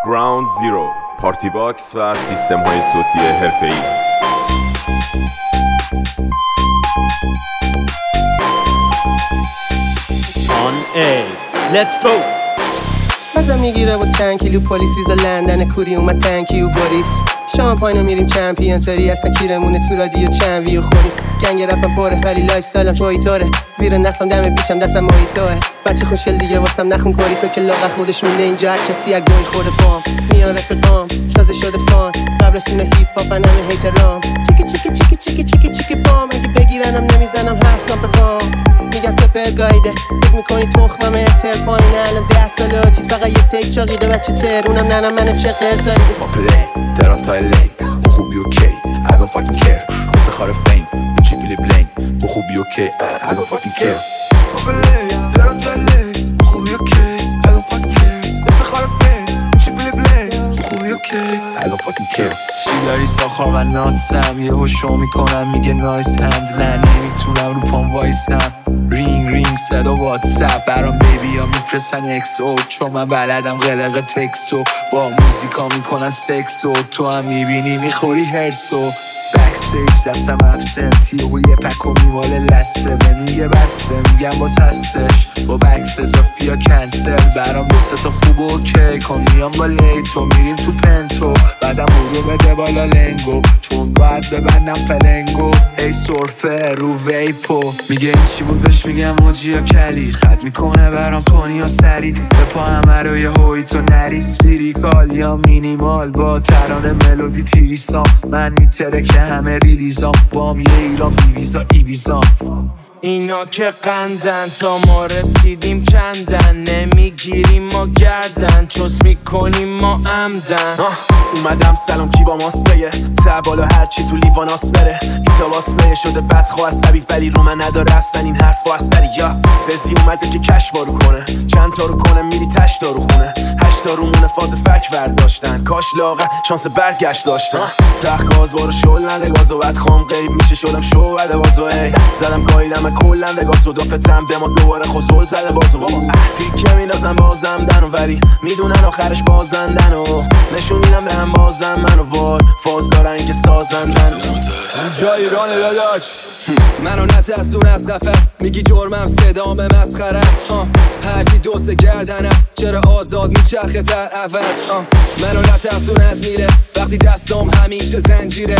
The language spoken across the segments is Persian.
گراوند زیرو، پارتی باکس و سیستم های صوتی حرفه‌ای. On A, let's go. ازم میگیره و چند کیلو پلیس ویزا لندن کوری اومد تنکی و باریس شامپاینو میریم چمپیون تاری اصلا کیرمونه تو رادیو چند ویو خوریم گنگ رپم پره ولی لایف استایلم جایتاره زیر نخلم دم بیچم دستم مایتاه بچه خوشگل دیگه واسم نخون کاری تو که لاغر خودش مونده اینجا هر کسی هر گوی خورده بام میان رفقام تازه شده فان قبرستون هیپ هاپ انم هیترام چیکی چیکی چیکی چیکی چیکی چیکی بام اگه بگیرنم نمیزنم حرف نام تا کام میگن سپر گایده فکر میکنی تخمم اتر پایین الان 10 ساله آجید فقط یه تیک چاقیده بچه ترونم ننم منم چه قرصایی ما پلی تران تا الی ما خوبی اوکی I don't fucking care مثل خار فین بوچی فیلی بلینگ ما خوبی اوکی I don't fucking care ما پلی تران تا الی ما خوبی اوکی I don't fucking care مثل خار فین بوچی فیلی بلینگ ما خوبی اوکی I don't fucking care چی داری ساخار و ناتسم یه هوشو میکنم میگه نایس هندلن نمیتونم رو پام وایسم رینگ صدا واتساپ برام بیبی ها میفرستن اکسو چون من بلدم قلق تکسو با موزیکا میکنن سکسو تو هم میبینی میخوری هرسو بکستیج دستم ابسنتی و یه پکو میماله لسته به میگه بسته میگم باز هستش با بکس اضافی یا کنسل برام بسته تا خوب و اوکی کن میام با لیتو میریم تو پنتو بعدم برو بده بالا لنگو چون باید ببندم فلنگو ای سرفه رو ویپو میگه این چی بود بهش میگم موجی یا کلی خط میکنه برام کنی یا سری به پا همه رو یه هوی تو نری لیریکال یا مینیمال با ترانه ملودی تیریسام من میتره که همه ریلیزام بام یه ایران بیویزا ایبیزام اینا که قندن تا ما رسیدیم کندن نمیگیریم ما گردن چوس میکنیم ما عمدن اومدم سلام کی با ماست بگه تبالا هرچی تو لیواناس بره ایتا واسمه شده بدخواه از طبیب ولی رو من نداره اصلا این حرف با اثری یا بزی اومده که کش بارو کنه چند تا رو کنه میری تش تا رو خونه 8 تا رو مونه فاز فک ورداشتن کاش لاغه شانس برگشت داشتن تخت گاز بارو شل نده گاز و بعد خام قیب میشه شدم شو بده بازو ای زدم گایدم کلن وگاس و دافتم به ما دوباره خوزول زده بازو تیکه میندازم بازم دن و ولی میدونن آخرش بازندن و نشون میدم به هم بازم منو وای فاز دارن که سازندن اینجا ایرانه داداش منو نترسون از قفس میگی جرمم صدام مسخره است هرچی دوست گردن است چرا آزاد میچرخه در عوض منو نترسون از میره وقتی دستام همیشه زنجیره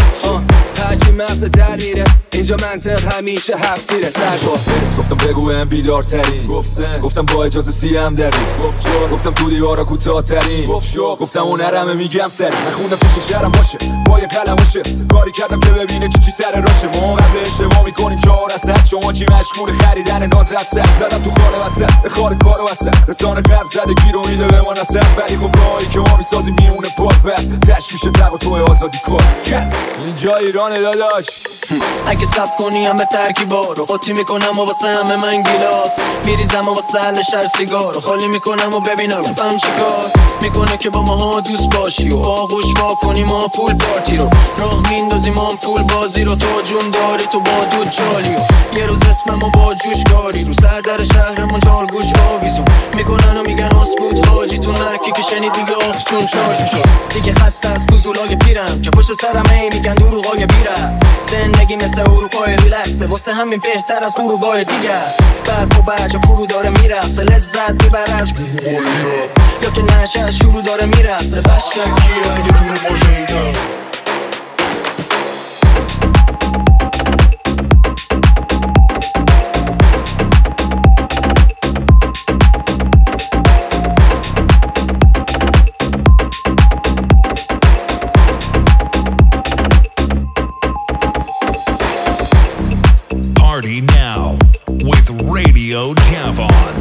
هرچی مغز در میره اینجا منطق همیشه هفتیره سرکن گفتم بگویم بیدارترین گفتم با اجازه سیم دقیق گفتم تو دیوارا کوتاه‌ترین گفتم اون نرمه میگم سری نخوندم پیش شهرم باشه با یه قلم باشه کاری کردم که ببینه چی سر راشه ما قبل اشتباه میکنیم 4 از شما چی مشغول خریدن ناز رسد زدم تو خاره وسط به خاره کارو وسط رسانه قبل زده گیر و میده به ما نسد ولی خب راهی که ما میسازیم میمونه پاک وقت تشویش تب و توی آزادی کار اینجا ایرانه داداش اگه سب کنی همه ترکیبا رو قاطی میکنم و واسه همه من گیلاس میریزم و واسه حل شهر سیگار خالی میکنم و ببینم بم چیکار میکنه که با ماها دوست باشی و آغوش وا کنی ما پول پارتی رو راه میندازیم ما پول بازی رو تو جون داری تو با دود جالی و یه روز اسممو با جوشکاری رو سر در شهرمون جارگوش آویزون میکنن و میگن اسبود حاجی تو مرکی که شنید دیگه آخ چون چارج میشد دیگه خسته از فضولای پیرم که پشت سرم هی میگن دروغای بیرم زندگی مثل اروپای ریلکسه واسه همین بهتر از غروبای دیگه است برق و برجا پرو داره میرقصه لذت میبره از یا که نشه شروع داره میرقصه بشکیه اگه دونه باشه اینجا Party now with Radio Javon.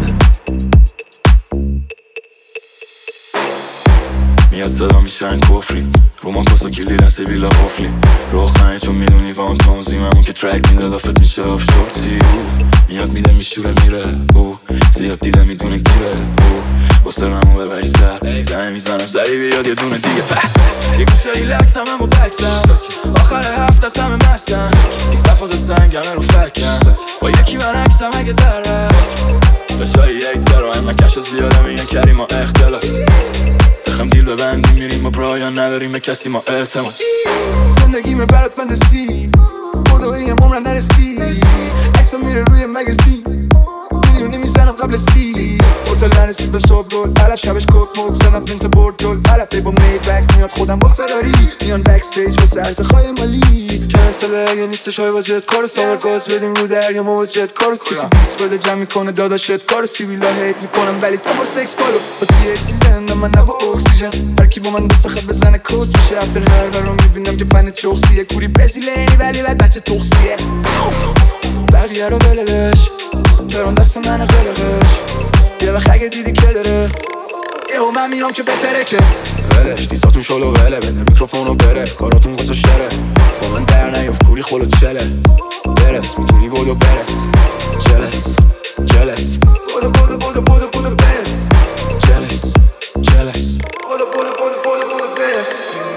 میاد صدا میشن کفری رومان کسا کلی دسته بیلا قفلی رخ نهی چون میدونی وان تانزیممون که ترک میده دافت میشه آف شورتی میاد میده میشوره میره زیاد دیده میدونه گیره واسه نمو ببری سر زمین میزنم سری بیاد یه دونه دیگه یه گوشه ریلکس همه بکسم آخر هفت از همه مستم این صفاز سنگمه رو فکم با یکی من عکسم اگه داره فشاری یک تر و همه کش زیاده میگن کریم و اختلاس میخوام دیل ببندیم میریم و پرایان نداریم به کسی ما اعتماد. زندگیمه برات فانتزی خدایی هم عمرم نرسی عکسا میره روی مگزین میلیونی میزنم قبل سی هتل نرسید به صبح رول علب شبش کوک موک زدم پرینت برد جل علب پیبا میبک میاد خودم با فراری میان بکستیج با سرز خواهی مالی چند ساله اگه نیستش های با جت کار سامر گاز بدیم رو دریا ما با جت کار کسی 20 بده جمع میکنه داداشت کار سیویلا هیت میکنم ولی تو با سکس کارو با تیرت سیزن من نه با اکسیژن هرکی با من بسخه بزنه کوس میشه افتر هر برام میبینم که پنه چوخسیه کوری بزیلینی ولی بعد بچه تخصیه بقیه رو بلبش چرا دست من قلقش یه وقت اگه دیدی که داره یهو من میام که بهتره که ولش دیساتون شلو وله بده میکروفونو بره کاراتون واسه شره با من در نیفت کوری خلوت چله برس میتونی بودو برس جلس جلس بودو بودو بودو بودو بودو برس جلس جلس بودو بودو بودو بودو بودو برس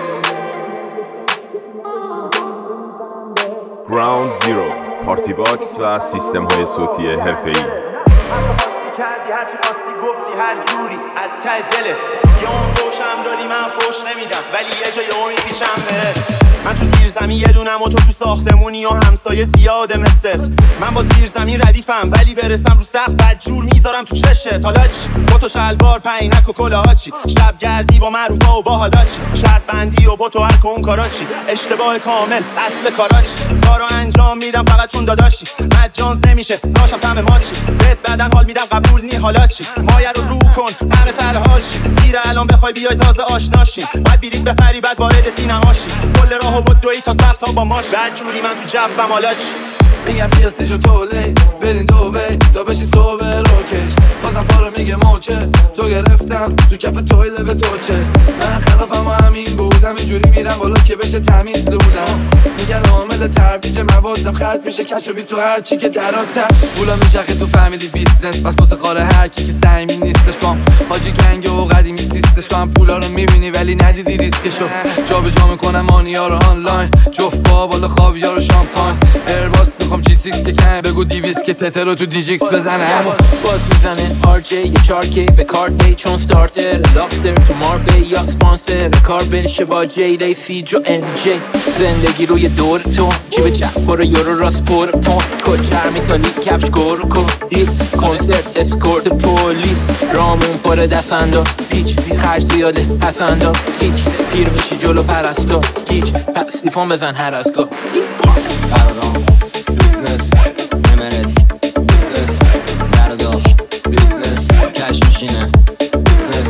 گراوند زیرو، پارتی باکس و سیستم های صوتی حرفه‌ای. کردی هرچی خواستی گفتی هر جوری از ته دلت یه اون فوشم دادی من فوش نمیدم ولی یه جا یهو میپیچم بهت من تو زیر زمین یه دونم و تو ساختمونی و همسایه زیاده مثلت من با زیر زمین ردیفم ولی برسم رو سقف بد جور میذارم تو چشت حالا چی؟ با تو شلوار پینک و کلاه چی؟ شب گردی با معروفا و با حالا چی؟ شرط بندی و با تو هر کن کارا چی؟ اشتباه کامل اصل کارا چی؟ کارو انجام میدم فقط چون داداشی مجاز نمیشه داشتم سم ما چی؟ بهت بدن حال میدم قبول نی حالا چی؟ مایه رو کن همه سر حال چی؟ دیره الان بخوای بیای تازه آشناشی بعد بیرید بخری بعد وارد سینماشی کل راهو با دوی تا سر تا با ماش بعد جوری من تو جبم حالا چی؟ میگم بیا استیجو تولی برین دوبی تا بشی سوبر اوکیش بازم پارو میگه موچه تو گرفتم تو کف تویله به توچه من خلافم و همین بودم اینجوری میرم بالا که بشه تمیز لودم میگن عامل ترویج موادم خرج میشه کشو بی تو هرچی که دراتر پولا میچرخه تو فامیلی بیزنس پس بسه خاره هرکی که سعیمی نیستش بام حاجی گنگ و قدیمی سیستش تو هم پولا رو میبینی ولی ندیدی ریسکشو جا به جا میکنم مانیا رو آنلاین جفت با بالا خاویار و شامپاین ایرباس میخوام جی 6 که کن بگو دیویس که تتر رو تو دیجیکس بزنه اما باز میزنه RJ یه 4K به کارت وی چون ستارتر لاکستر تو ماربی یا سپانسر کار بنشه با جی دی سیج و NJ زندگی روی دور تو جیب چپ برو یورو راست پر پون کچر میتالی کفش گور کن دیل کنسرت اسکورت پولیس رامون پر دست انداز پیچ خرج زیاده پس انداز هیچ پیر میشی جلو پرستا گیج پس تیفون بزن هر از گفت Business, Emirates, business, Daradol, business, cash machine, business.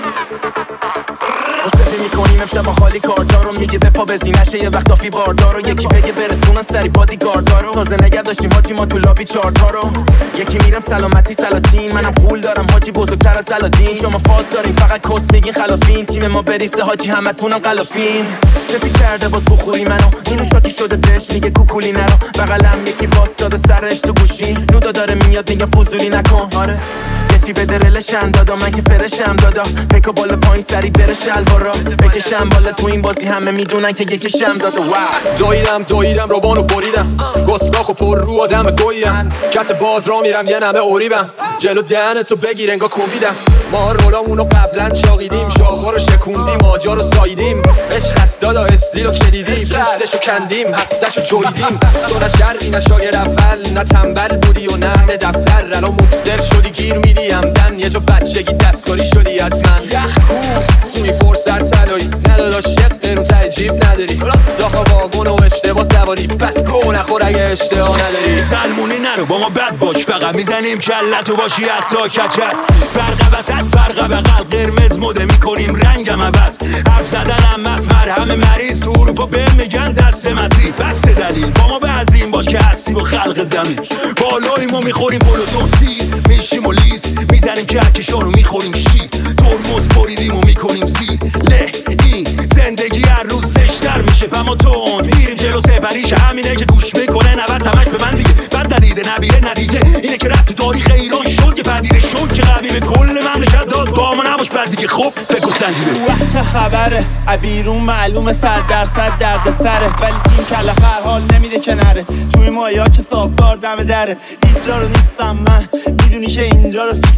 مصطفی میکنیم امشب با خالی کارتا رو میگه به پا بزی نشه یه وقت آفی باردار رو یکی بگه برسونن سری بادی گاردار رو تازه نگه داشتیم حاجی ما تو لابی چارتا رو یکی میرم سلامتی سلاطین منم پول دارم حاجی بزرگتر از الادین شما فاز داریم فقط کس میگین خلافین تیم ما بریسه حاجی همتونم قلافین سپی کرده باز بخوری منو اینو شاکی شده بهش میگه کوکولی نرو بغلم یکی واسطاده سرش تو گوشی نودا داره میاد میگه فضولی نکن آره یه چی بده رلشم دادا من که فرشم دادا پیکو بالا پایین سری بره شلوارا بکشم بالا تو این بازی همه میدونن که یکیشم دادا دویدم روبانو بریدم گستاخ و پر رو آدم گویم کت باز را میرم یه نمه اوریبم جلو دهنتو بگیر انگا کوبیدم ما رولامونو قبلا چاقیدیم شاخا رو شکوندیم آجا رو سایدیم عشق هست دادا استیلو کلیدیم پوستشو کندیم هستشو جویدیم تو نه شرقی نه شاگر اول نه تنبل بودی و نه دفتر الان مبصر شدی گیر میدی همدن یه جا بچگی دستکاری شدی حتما تو این فرصت تلایی نداداش یه قرون ته جیب نداری زاخا واگون و اشتباه سواری پس گو نخور اگه اشتها نداری سلمونی نرو با ما بد باش فقط میزنیم کلتو باشی حتی کچل فرق وسط فرق بغل قرمز مده میکنیم رنگم عوض حرف زدنم از مرهم مریض تو اروپا به میگن دست مسیح بس دلیل با ما بعضیم باش که هستیم و خلق زمین بالاییم و میخوریم پلوتون سیر میشیم و لیز میزنیم کهکشان رو میخوریم شیر ترمز بریدیم و میکنیم زیر له این زندگی هر روز زشتر میشه پما تون میریم جلو سپریش همینه که گوش میکنه 90 تمک به من دیگه بعد دلیده نبیره نتیجه اینه که رفت تو تاریخ ایران شد که پدیده شد که قوی به کل مملکت داد با ما نباش بعد دیگه خب بگو سنجیده چه خبره بیرون معلومه 100% درد سره ولی تیم کله هر حال نمیده که نره توی مایا که صاحبدار دم دره هیچ جا رو نیستم من میدونی که اینجا رو فیکسم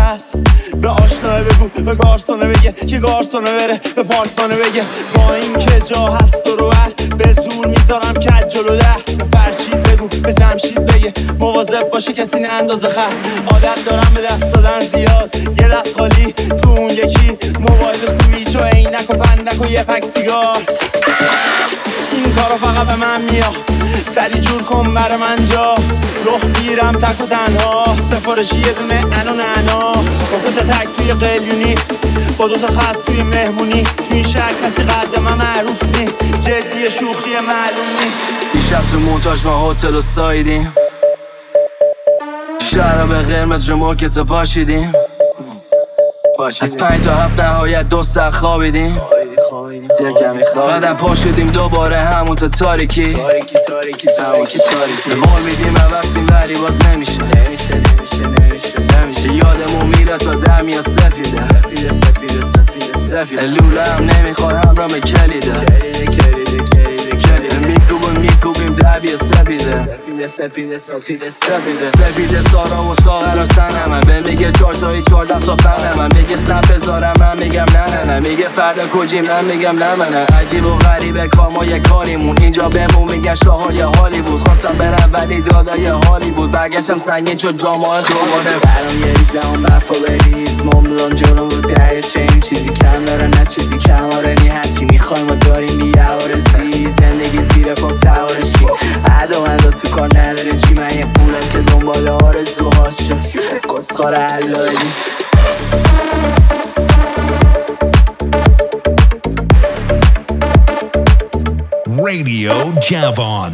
هست. به آشناه بگو به گارسونه بگه که گارسونه بره به پارتمانه بگه با این که جا هست و رو به زور میذارم کج جلو ده. به فرشید بگو به جمشید بگه مواظب باشه کسی نه اندازه خط. عادت دارم به دست دادن زیاد یه دست خالی تو اون یکی موبایل و سویچ و عینک و فندک و یه پک سیگار. این کارو فقط به من میاد سری جور کن برای من جا. رخ میرم تک و تنها سفارشی یه دونه انا نعنا با کت تک توی قلیونی با دوتا خست توی مهمونی. تو این شهر کسی قد من معروف نی جدی شوخی معلوم نی. دیشب تو مونتاژ ما هتل و سایدیم شراب قرمز رو مارکت پاشیدیم از 5 تا 7 نهایت 2 ساعت خوابیدیم یکمی بعدم پا شدیم دوباره همون تا تاریکی قول میدیم عوضیم ولی باز نمیشه یادمون میره تا در میاد سفیده لوله هم نمیخواد همراه کلیده میکوبیم دبی سپیده سارا و ساغر و سنمه به میگه 4 تایی 14 فهمم میگه سنپ بذارم من میگم نه میگه فردا کجیم من میگم نه منه. عجیب و غریبه کامای کاریمون اینجا بمون میگن شاهای حالی بود. خواستم برم ولی دادای حالی بود برگشتم سنگین شد جامعه دوباره برام یه ریزم برف و بریز مونبلان جلو و دریا چین چیزی کم داره نه چیزی کم آرنی هرچی میخوایم و داریم بیه آرزی زندگی زیر پا سوارشی عدا من دا تو کار نداره چی من یه پولم که دنبال آرزوهاشم کسخار علایدی Radio Javon.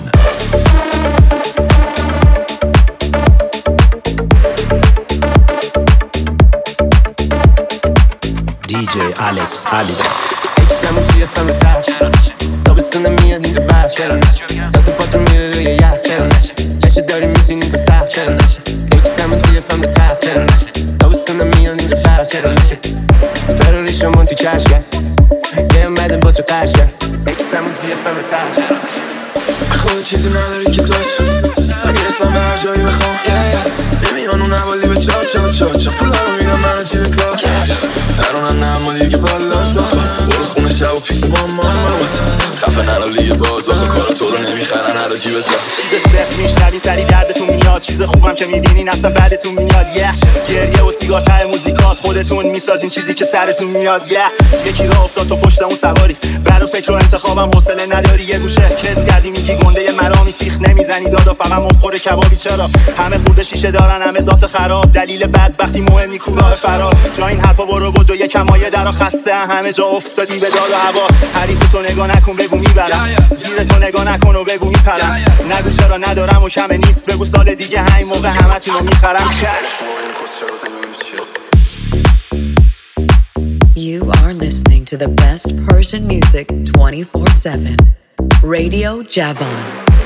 DJ Alex Alida اکسمون توی فهم تر تابستون میاد اینجا برف چرا نشه یاد پاتون میره روی یخ چرا نشه جشن داریم میزینیم تا سخت چرا نشه اکسمون توی فهم تر چرا نشه تابستون میاد اینجا برف چرا نشه فراریش رو منتی کش کرد یه اومده با تو قش کرد اکسمون توی فهم تر خود چیزی نداری که داشت نمیرسم به هر جایی بخوام نمیان اون حوالی به چا پولا رو میدم منو چی بکار درونم نما دیگه بالا ساخت برو خونه شب و پیست ماما خفه نرو لیگ باز آخه کارا تو رو نمیخرن هر جی بزن چیز صفر میشنوی سری دردتون میاد چیز خوبم که میبینین اصلا بعدتون میاد گریه و سیگار ته موزیکات خودتون میسازین چیزی که سرتون میاد یکی راه افتاد تو پشتمون سواری برای فکر و انتخابم حوصله نداری یه گوشه کس کردی میگی گنده مرامی سیخ نمیزنی دادا فقط مفخور کبابی چرا همه خورده شیشه دارن همه ذات خراب دلیل بدبختی مهمی کلاه فرار جا این حرفا برو بدو یه کمایه درا خسته همه جا افتادی به داد و هوا حریف تو نگاه نکن بگو میبرم زیر تو نگاه نکن و بگو میپرم نگو چرا ندارم و کمه نیست بگو سال دیگه همین موقع همتون رو میخرم You are listening to the best Persian music 24/7. Radio Javon.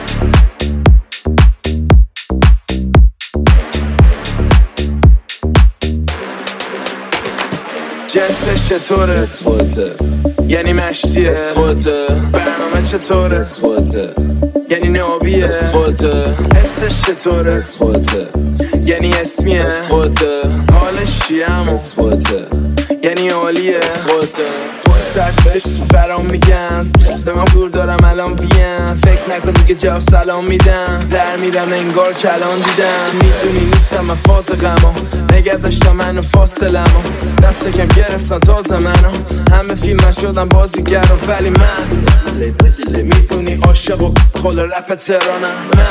جنسش چطوره؟ اسخوته یعنی مشتیه اسخوته برنامه چطوره؟ اسخوته یعنی نابیه اسخوته حسش چطوره؟ اسخوته یعنی اسمیه اسخوته حالش چیه همون؟ اسخوته یعنی عالیه اسخوته فرصت بهش برام میگن به من بور دارم الان بیم فکر نکن دیگه جواب سلام میدم در میرم انگار کلان دیدم میدونی نیستم من فاز غما نگه داشتم منو فاصلمو دست کم گرفتن تازه منو همه فیلم شدم بازیگر ولی من میدونی عاشق و خل رپ تهرانم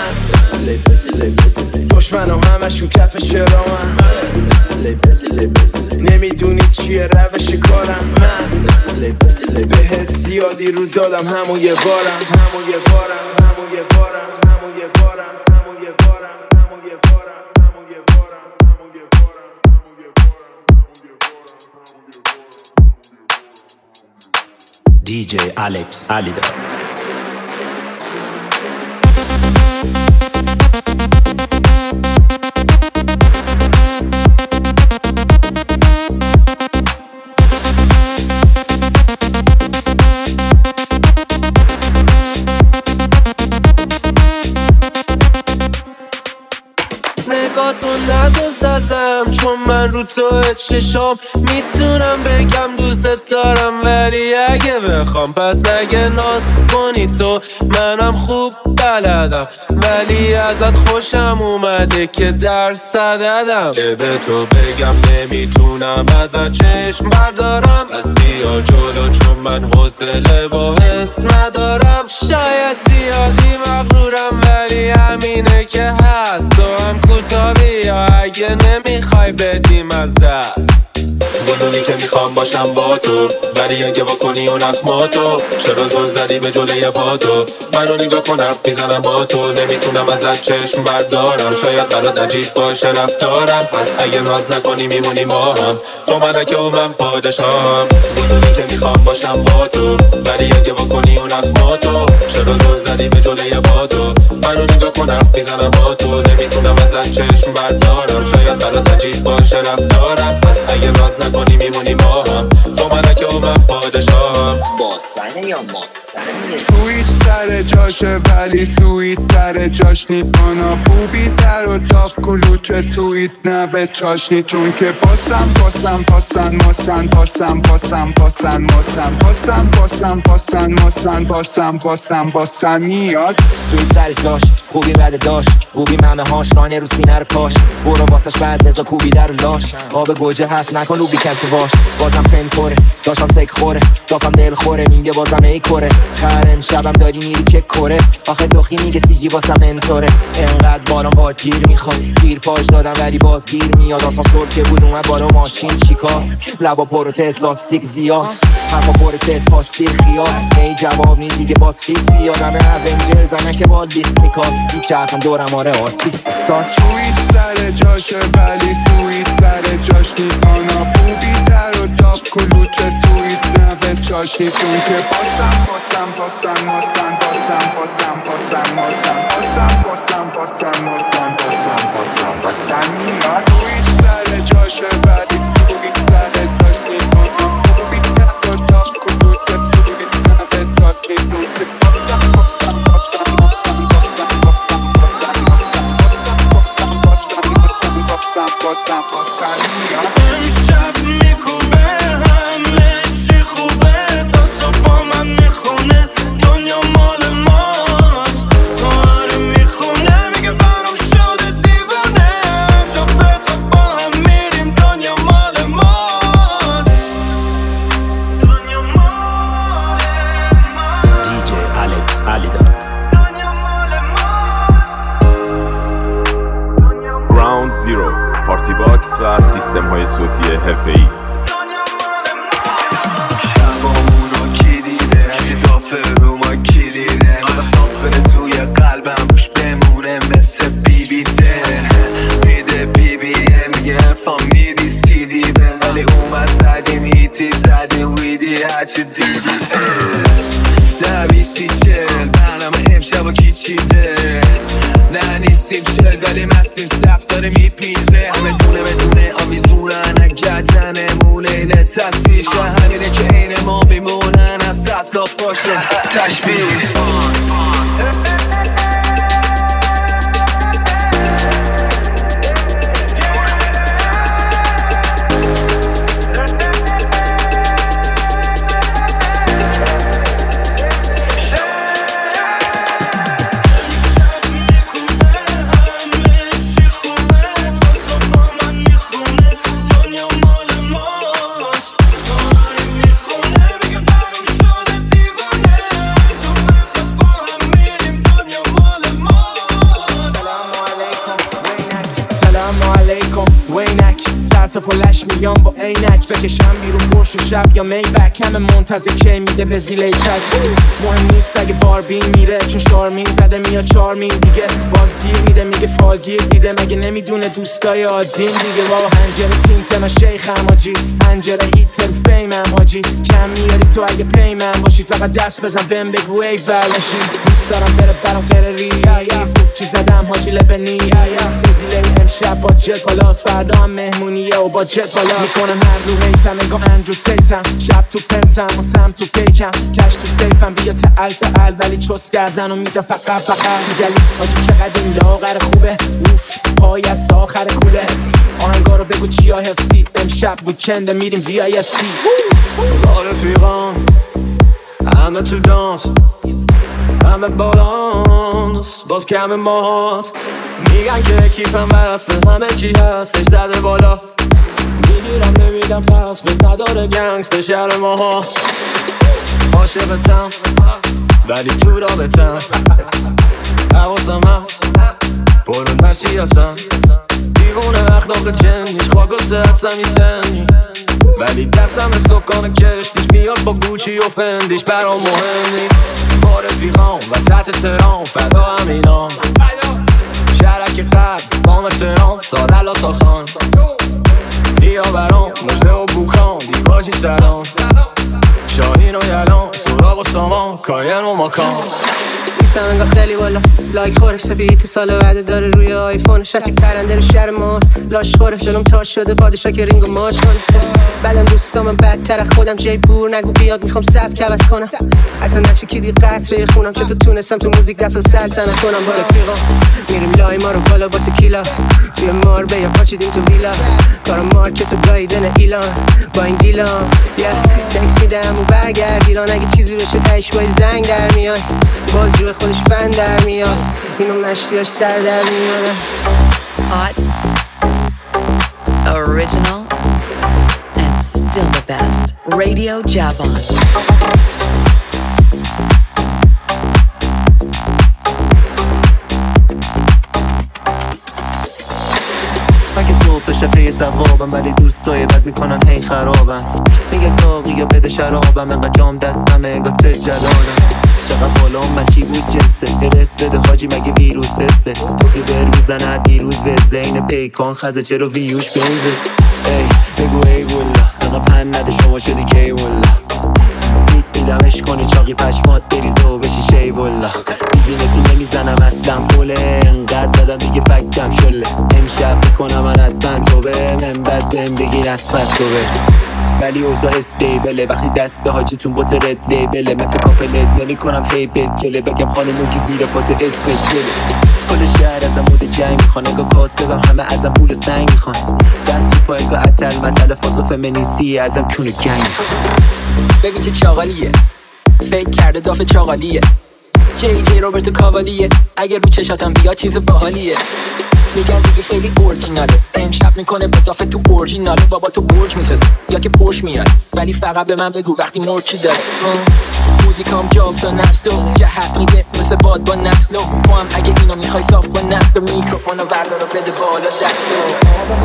من دشمنم همشون کف شرامم نمیدونی چیه روش کارم من بهت زیادی رو دادم همون یه بارم DJ Alex Alida نگاه تو ندوز ازم چون من رو تو چشام میتونم بگم دوست دارم، ولی اگه بخوام پس اگه ناز کنی تو منم خوب بلدم، ولی ازت خوشم اومده که درس دادم. به تو بگم نمیتونم ازت چشم بردارم، پس بیا جلو چون من حوصله با حس ندارم. شاید زیادی مغرورم ولی همینه که هست، تو هم کوتا بیا اگه نمیخوای بدیم از دست. بدونی که میخوام باشم با تو، ولی اگه واکنی اون اخماتو چرا زل زدی به جلوی پا تو؟ منو نگاه کن حرف میزنم با تو، نمیتونم ازت چشم بردارم. شاید برات عجیب باشه رفتارم، پس اگه ناز نکنی میمونی با هم، تو ملکه و من پادشاهم. بدونی که میخوام باشم با تو، ولی اگه واکنی اون اخماتو چرا زل زدی به جلوی پا تو؟ منو نگاه کن حرف میزنم با تو، نمیتونم ازت چشم بردارم. شاید برات عجیب باشه رفتارم، پس اگه ناز نکنی میمونی با هم، تو ملکه و من پادشاهم. باسنه یا ماسنه؟ سویچ سر جاشه ولی سویت سر جاش نی. آنا بوبی در و داف کلوچه سویت نه به چاشنی، چون که باسم باسم باسن ماسن باسم باسم باسن ماسن باسم باسم باسن ماسن باسم باسم باسن میاد. سویت سر جاش خوبی بده داشت، بوبی ممه هاش رانه رو سینه رو پاش، برو واسش بعد بزا کوبی در لاش. آب گوجه هست نکن رو بیکن تو باش، بازم پن کوره داشتم سک خوره، دافم دل خوره میگه بازم ای کوره. خرم شبم داری میری که کوره، آخه دخی میگه سیجی واسم منطوره. انقدر بالام باد گیر میخواد، گیر پاش دادم ولی باز گیر میاد. آسانسور که بود اومد بالا ماشین چیکار، لبا پرو تست لاستیک زیاد، حرفا پرو تست پاستیل خیال. ای جواب نیست میگه باز کیف بیادم اونجرز که با لیست میکار، این چرخم دورم آره آرتیست سات. سویت سر جاشه ولی سویت سر جاش نی. آنا بوبی در و داف کلوچه سویت نه به چاشنی، چون که باسم باسم باسم ماسن باسم باسم باسم ماسن باسم باسم باسم ماسن باسم باسم باسن میاد. سویت سر جاشه ولی سویت سر جاش نی. آنا بوبی در و داف کلوچه سویت نه به چاشنی، چون که باسم باسم باسم باسم باسم باسم باسم باسم باسم باسم باسم میاد. امشب میکوبه همه چی خوبه، تا صبح من میخونه دنیا مال ماست. آره میخونه میگه برام شده دیوانه، تا بخواب با هم میریم دنیا مال ماست. دنیا مال ماست. دیجی الکس علیداد. گراوند زیرو، پارتی باکس و سیستم های صوتی حرفه‌ای. شبامونو کی دیده، اضافه رو ما کلیده، صاف بره توی قلبم روش بمونه مثل بی ده. میده میگه ارفان میدی سیدی به، ولی اومد زدیم هیتی زدیم ویدی هرچی دیدی. 10-20-40 برنامه امشب و کی چیده، نه نیستیم چل ولی مستیم سخت داره میپیشه. همه دونه بدونه آویزونن اگر تنمونه اینه تصفیشه، همینه که این ما میمونن از اطلاف باشه تشبیه. تا پلش میام با عینک، بکشم بیرون پرش و شب یا میبک. همه منتظر که میده به زیله چک، مهم نیست اگه باربین میره چون شارمین زده میاد چارمین دیگه. بازگیر میده میگه فالگیر دیده، مگه نمیدونه دوستای عادیم دیگه. با هنجره تینت من شیخم حاجی، هنجره هیتل فیمم حاجی. کم میاری تو اگه پیمم باشی، فقط دست بزن بهم بگو ای ولشی. دوست دارم بره برام قرری گفت چی زدم حاجی لبنی. سیزیله امشب با جت بالاست، فردا هم مهمونیه و با جت بالاست. میکنن هر رو هیتم انگاه اندرو تیتم، شب تو پنتم و سم تو پیکم، کش تو سیفم بیا تعال ولی چوس کردن و میده فقط سیجلی حاجی. چقدر این لاغر خوبه اوف، پای از آخر کوله آهنگا رو بگو چیا حفظی امشب ویکنده میریم VIFC با رفیقان همه تو دانس همه بالانس باز کم ماست میگن که کیفم بسته همه چی هستش زده بالا میگیرم نمیدم پس به نداره گنگستر شهر ماها عاشقتم ولی تو رابطم حواسم هست پرون هرچی هستم دیوونه اخلاق جنیش خواگسته هستم این سنی ولی دستم سکان کشتیش میاد با گوچی و فندیش برام مهم نیست با رفیقام وسط تهران فدا همینام شرک قبل بام تهران سارلا ساسان بیا برام مجده و بوکان دیواجی سلام شاهین و یلان سراغ و سامان کاین و مکان سیستم انگاه خیلی بالاست لایک خورش سبیه تو سال وعده داره روی آیفونش هرچی پرنده رو شهر ماست لاش خورش جلوم تاش شده پادشاه که رینگو ماش کنه بعدم دوستامم بدتر خودم جای بور نگو بیاد میخوام سبک عوض کنم حتی نچکیدی قطره خونم چطور تونستم تو موزیک دست و سلطنت کنم با رفیقا میریم لای ما رو بالا با تکیلا توی ماربه یا پاچیدیم تو ویلا کارم مارکت و گایدن ایلان با این دیلان تکس میدم و برگرد ایران اگه چیزی بشه تایش بای زنگ در میاد باز روی خودش فن در میاد اینو مشتیاش سر در میاد Hot, original, and still the best. Radio Javon. اگه صبح بشه پی ثوابم ولی دوستای بد میکنن هی خرابم میگه ساقی یا بده شرابم انقدر جام دستمه انگار سجلالم چقدر بالام من چی بود جنسه درس بده حاجی مگه ویروس تسته تو خیبر میزنه دیروز به زین پیکان خزه چرا ویوش بنزه ای بگو ای والله انقدر پن نده شما شدی کی والله بیت میدمش کنی چاقی پشمات بریزه و بشی شی والله بیزینسی نمیزنم اصلا فوله انقدر زدم دیگه فکم شله امشب میکنم من حتما توبه من بد بهم بگیر از صبح ولی اوضاع استیبله وقتی دست به حاجتون بوت رد لیبله مثل کاپلت نمی کنم هی بد کله بگم خانمون که زیر پات اسمت گله کل شهر ازم مود جنگ میخوان اگه کاسبم همه ازم پول سنگ میخوان دستی پایگاه عطل مطل فاز و فمینیستی ازم کونه گنگ میخوان ببین که چاقالیه فکر کرده دافه چاقالیه جی روبرتو کاوالیه اگر رو چشاتم بیا چیز باحالیه میگن دیگه خیلی اورجیناله امشب میکنه بطافه تو اورجیناله بابا تو برج میسازه یا که پرش میاره ولی فقط به من بگو وقتی مرچی داره موزیکام جاوز و نست و جهت میده مثل باد با نسل و با هم اگه اینو میخوای صاف با نست و میکروفون و بردار و بده بالا دست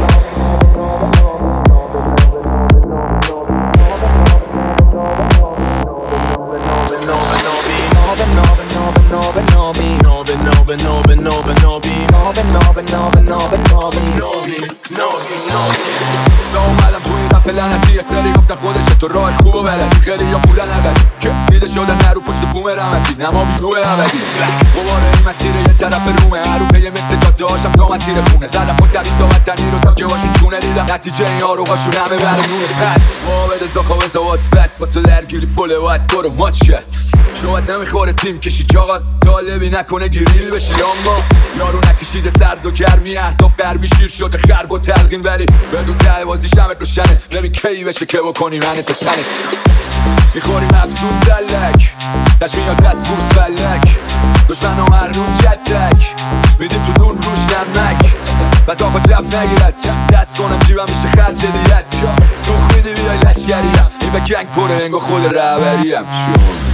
تا اومدم تو این رپ لعنتی یه سری گفتن خودشه تو راه خوب و بلدی خیلی یا پولن نبدی که میده شدن نرو پشت بوم رحمتی نما بیروه عبدی قباره این مسیر یه طرف رومه هر رو پیه مثل جاده هاشم لا مسیر خونه زدم خود دوید دا وطنی رو تا که هاشون چونه دیدم نتیجه این ها رو هاشون همه برمونه پس ما بده زاخا و زواسبت با تو درگیری فوله باید تو رو ماچ کرد شاید نمیخوره تیم کشی چاقات طالبی نکنه گریل بشی اما یارو نکشیده سرد و گرمی اهداف غربی شیر شده خرب و تلقین ولی بدون ته بازی شمت روشنه ببین کی بشه که بکنی منت و تنت میخوریم افسوس سلک دشمین یا دست بوس فلک دشمن هم هر روز شدک میدیم تو نون روش نمک بس آقا جب نگیرد دست کنم جیبم میشه خرج دیت سوخ میدی بیای لشگریم این به کنگ پره انگا خود رهبریم چون